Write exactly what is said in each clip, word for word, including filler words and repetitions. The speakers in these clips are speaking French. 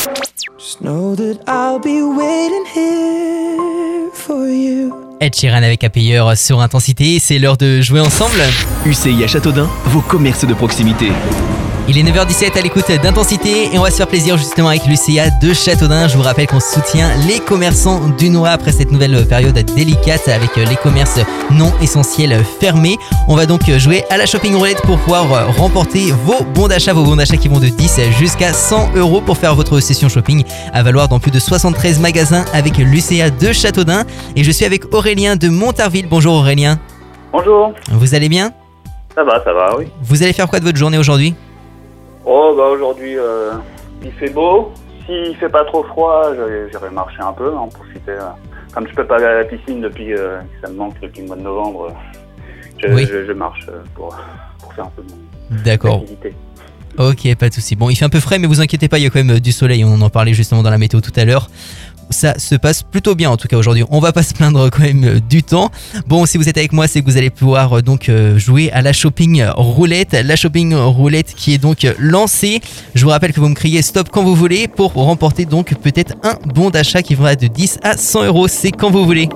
Just know that I'll be waiting here for you. Ed Sheeran avec Apayeur sur Intensité, c'est l'heure de jouer ensemble. U C I à Châteaudun, vos commerces de proximité. Il est neuf heures dix-sept à l'écoute d'Intensité et on va se faire plaisir justement avec l'U C I A de Châteaudun. Je vous rappelle qu'on soutient les commerçants du Noix après cette nouvelle période délicate avec les commerces non essentiels fermés. On va donc jouer à la shopping roulette pour pouvoir remporter vos bons d'achat, vos bons d'achat qui vont de dix jusqu'à cent euros pour faire votre session shopping à valoir dans plus de soixante-treize magasins avec l'U C I A de Châteaudun. Et je suis avec Aurélien de Montarville. Bonjour Aurélien. Bonjour. Vous allez bien ? Ça va, ça va, oui. Vous allez faire quoi de votre journée aujourd'hui ? Oh, bah aujourd'hui, euh, il fait beau. S'il fait pas trop froid, j'irai, j'irai marcher un peu, en profiter. Euh, comme je peux pas aller à la piscine depuis, euh, ça me manque depuis le mois de novembre, je, oui. je, je marche pour, pour faire un peu de mon D'accord. activité. Ok, pas de souci. Bon, il fait un peu frais, mais vous inquiétez pas, il y a quand même du soleil. On en parlait justement dans la météo tout à l'heure. Ça se passe plutôt bien en tout cas aujourd'hui. On va pas se plaindre quand même du temps. Bon, si vous êtes avec moi, c'est que vous allez pouvoir donc jouer à la shopping roulette. La shopping roulette qui est donc lancée. Je vous rappelle que vous me criez stop quand vous voulez pour remporter donc peut-être un bon d'achat qui va de dix à cent euros. C'est quand vous voulez.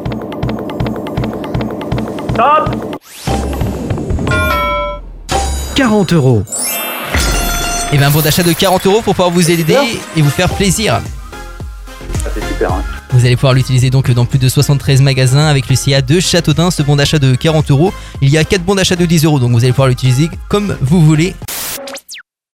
Stop. quarante euros. Et bien un bon d'achat de quarante euros pour pouvoir vous aider et vous faire plaisir. Ah, c'est super, hein. Vous allez pouvoir l'utiliser donc dans plus de soixante-treize magasins avec l'U C I A de Châteaudun. Ce bon d'achat de quarante euros. Il y a quatre bons d'achat de dix euros, donc vous allez pouvoir l'utiliser comme vous voulez.